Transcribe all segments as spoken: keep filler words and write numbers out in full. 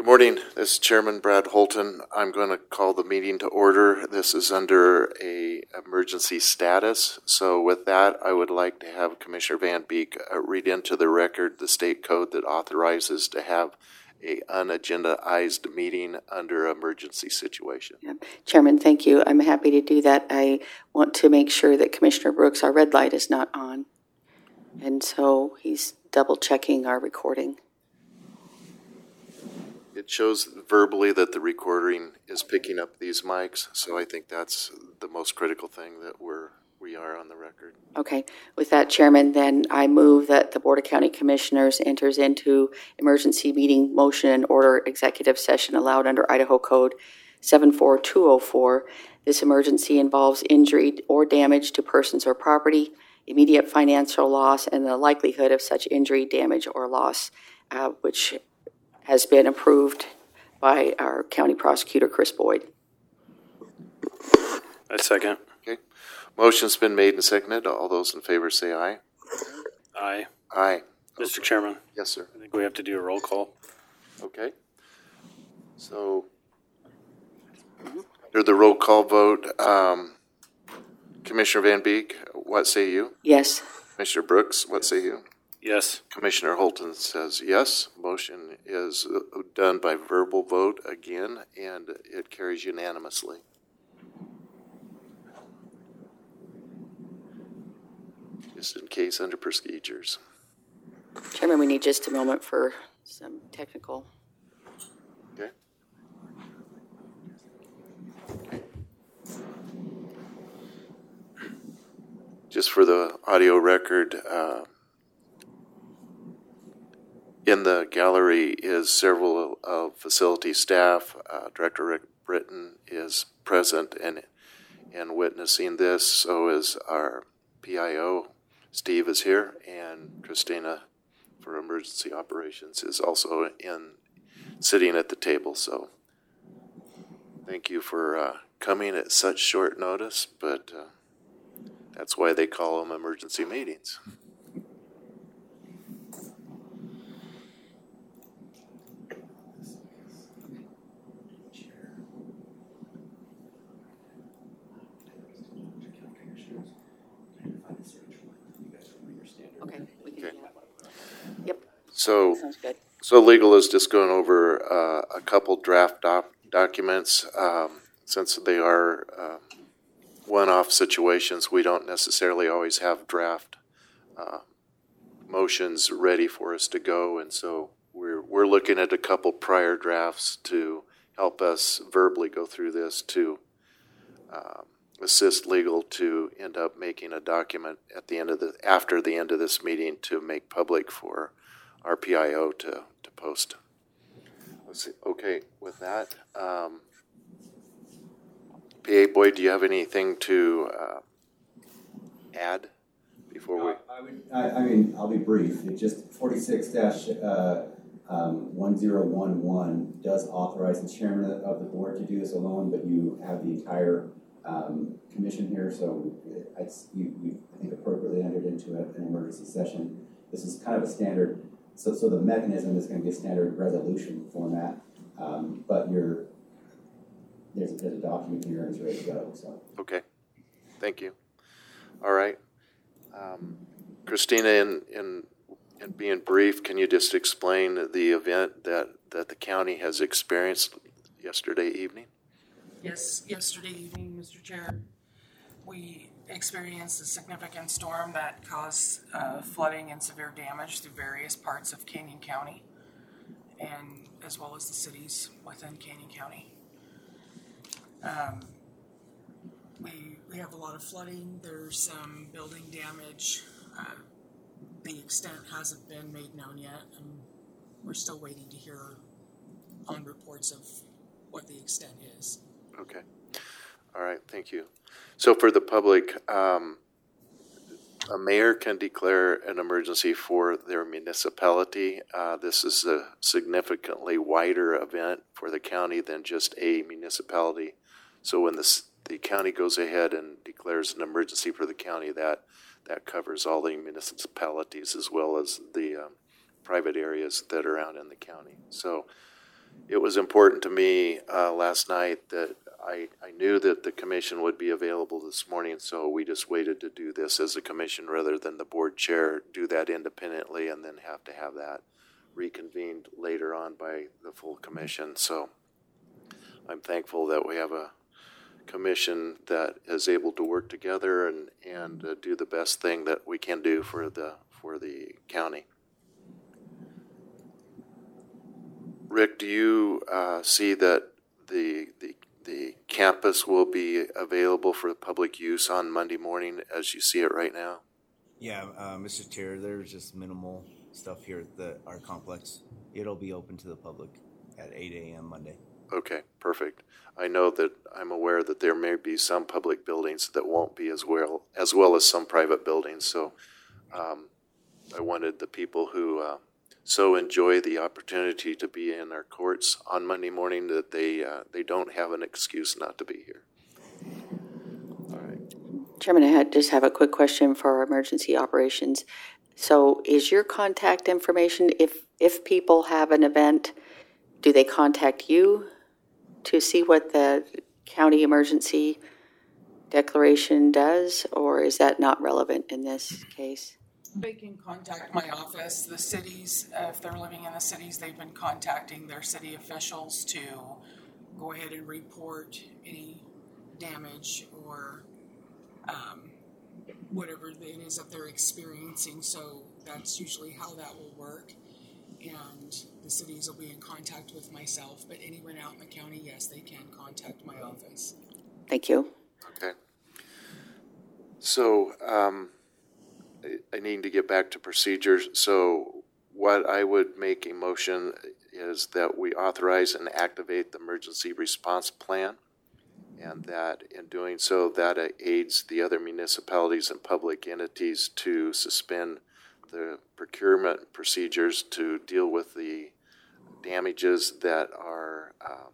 morning. This is Chairman Brad Holton. I'm going to call the meeting to order. This is under a emergency status. So with that, I would like to have Commissioner Van Beek uh, read into the record the state code that authorizes to have a unagendaized meeting under emergency situation. Yeah. Chairman, thank you. I'm happy to do that. I want to make sure that Commissioner Brooks, our red light is not on. And so he's double checking our recording. It shows verbally that the recording is picking up these mics, so I think that's the most critical thing, that we're we are on the record. Okay. With that, Chairman, then I move that the Board of County Commissioners enters into emergency meeting motion and order executive session allowed under Idaho Code seven four two oh four. This emergency involves injury or damage to persons or property, immediate financial loss, and the likelihood of such injury, damage, or loss, uh, which has been approved by our County Prosecutor, Chris Boyd. I second. Okay. Motion's been made and seconded. All those in favor say aye. Aye. Aye. Mister Chairman. Yes, sir. I think we have to do a roll call. Okay. So, under the roll call vote, um, Commissioner Van Beek, what say you? Yes. Commissioner Brooks, what say you? Yes. Commissioner Holton says yes. Motion is done by verbal vote again, and it carries unanimously. Just in case under procedures. Chairman, we need just a moment for some technical. Okay. Just for the audio record, uh, in the gallery is several of facility staff. Uh, Director Rick Britton is present and and witnessing this. So is our P I O. Steve is here, and Christina for emergency operations is also in sitting at the table. So thank you for uh, coming at such short notice, but uh, that's why they call them emergency meetings. Okay. We can Okay. do that. Yep. So, Sounds good. so legal is just going over uh, a couple draft doc- documents. Um, since they are uh, one-off situations, we don't necessarily always have draft uh, motions ready for us to go, and so we're we're looking at a couple prior drafts to help us verbally go through this to um, assist legal to end up making a document at the end of the after the end of this meeting to make public for our P I O to to post. Let's see. Okay, with that, um, P A Boyd, do you have anything to uh, add before we? Uh, I would. I, I mean, I'll be brief. It just forty-six dash one zero one one does authorize the chairman of the board to do this alone, but you have the entire um, commission here, so it's, you, you I think appropriately entered into a, an emergency session. This is kind of a standard. So, so the mechanism is going to be a standard resolution format, um, but you're there's, there's a document here and it's ready to go. So Okay, thank you. All right, um, Christina, in in in being brief, can you just explain the event that that the county has experienced yesterday evening? Yes, yesterday evening, Mister Chair, we experienced a significant storm that caused uh, flooding and severe damage through various parts of Canyon County, and as well as the cities within Canyon County. Um, we we have a lot of flooding. There's some building damage. Uh, the extent hasn't been made known yet, and we're still waiting to hear on reports of what the extent is. Okay. All right, thank you. So for the public, um, a mayor can declare an emergency for their municipality. Uh, this is a significantly wider event for the county than just a municipality. So when this, the county goes ahead and declares an emergency for the county, that that covers all the municipalities as well as the um, private areas that are out in the county. So it was important to me uh, last night that I, I knew that the commission would be available this morning, so we just waited to do this as a commission rather than the board chair do that independently and then have to have that reconvened later on by the full commission. So I'm thankful that we have a commission that is able to work together and, and uh, do the best thing that we can do for the, for the county. Rick, do you uh, see that the, the the campus will be available for public use on Monday morning as you see it right now? Yeah, uh, Mister Chair, there's just minimal stuff here at the, our complex. It'll be open to the public at eight a.m. Monday. Okay, perfect. I know that I'm aware that there may be some public buildings that won't be as well as well as some private buildings. So um, I wanted the people who uh, so enjoy the opportunity to be in our courts on Monday morning that they uh, they don't have an excuse not to be here. All right. Chairman, I had just have a quick question for emergency operations. So is your contact information, if, if people have an event, do they contact you to see what the county emergency declaration does, or is that not relevant in this case? They can contact my office. The cities, uh, if they're living in the cities, they've been contacting their city officials to go ahead and report any damage or um, whatever it is that they're experiencing. So that's usually how that will work. And the cities will be in contact with myself. But anyone out in the county, yes, they can contact my office. Thank you. Okay. So um, I need to get back to procedures. So what I would make a motion is that we authorize and activate the emergency response plan, and that in doing so, that aids the other municipalities and public entities to suspend the procurement procedures to deal with the damages that are um,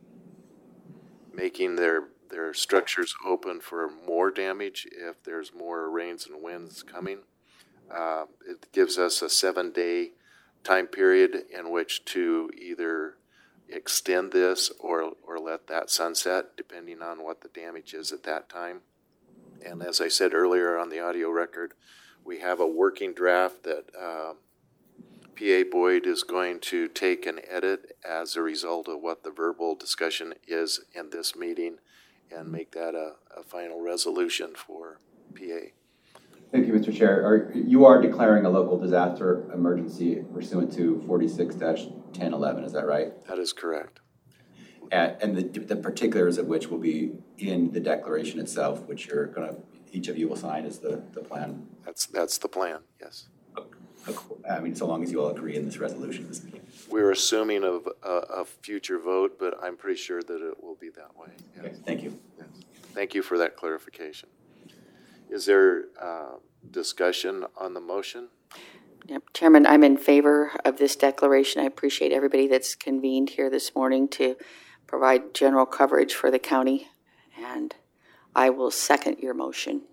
making their their structures open for more damage if there's more rains and winds coming. Uh, it gives us a seven-day time period in which to either extend this or or let that sunset, depending on what the damage is at that time. And as I said earlier on the audio record, we have a working draft that uh, P A Boyd is going to take and edit as a result of what the verbal discussion is in this meeting, and make that a, a final resolution for P A. Thank you, Mister Chair. Are, you are declaring a local disaster emergency pursuant to forty-six dash ten eleven, is that right? That is correct. And, and the, the particulars of which will be in the declaration itself, which you're going to, each of you will sign as the, the plan. That's that's the plan, yes. I mean, so long as you all agree in this resolution this meeting. We're assuming of a, a future vote, but I'm pretty sure that it will be that way. Yes. Okay, thank you. Yes. Thank you for that clarification. Is there uh, discussion on the motion? Yep. Chairman, I'm in favor of this declaration. I appreciate everybody that's convened here this morning to provide general coverage for the county, and I will second your motion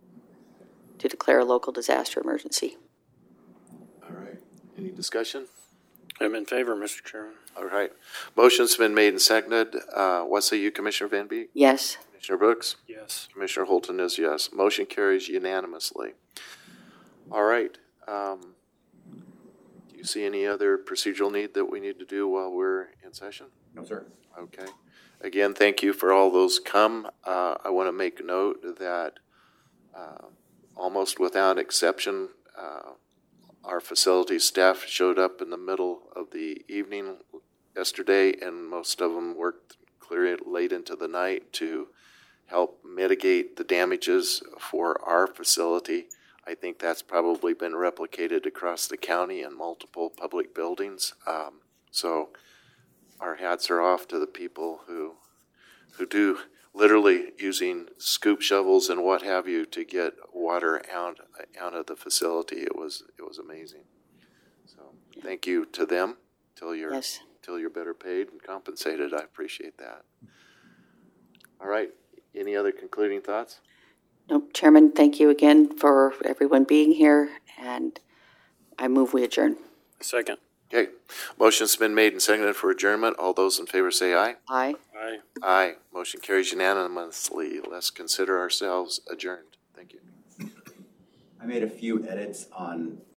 to declare a local disaster emergency. All right. Any discussion? I'm in favor, Mister Chairman. All right. Motion's been made and seconded. Uh, what say you, Commissioner Van Beek? Yes. Commissioner Brooks? Yes. Commissioner Holton is yes. Motion carries unanimously. All right. Um, do you see any other procedural need that we need to do while we're in session? No, sir. Okay. Again, thank you for all those come. Uh, I want to make note that uh, almost without exception, uh, our facility staff showed up in the middle of the evening yesterday, and most of them worked clear late into the night to help mitigate the damages for our facility. I think that's probably been replicated across the county in multiple public buildings. Um, so our hats are off to the people who who do literally using scoop shovels and what have you to get water out out of the facility. It was it was amazing. So thank you to them. Till you're Yes. till you're better paid and compensated. I appreciate that. All right. Any other concluding thoughts? No, Chairman, thank you again for everyone being here, and I move we adjourn. Second. Okay, motion's been made and seconded for adjournment. All those in favor say aye. Aye. Aye. Aye. Motion carries unanimously. Let's consider ourselves adjourned. Thank you. I made a few edits on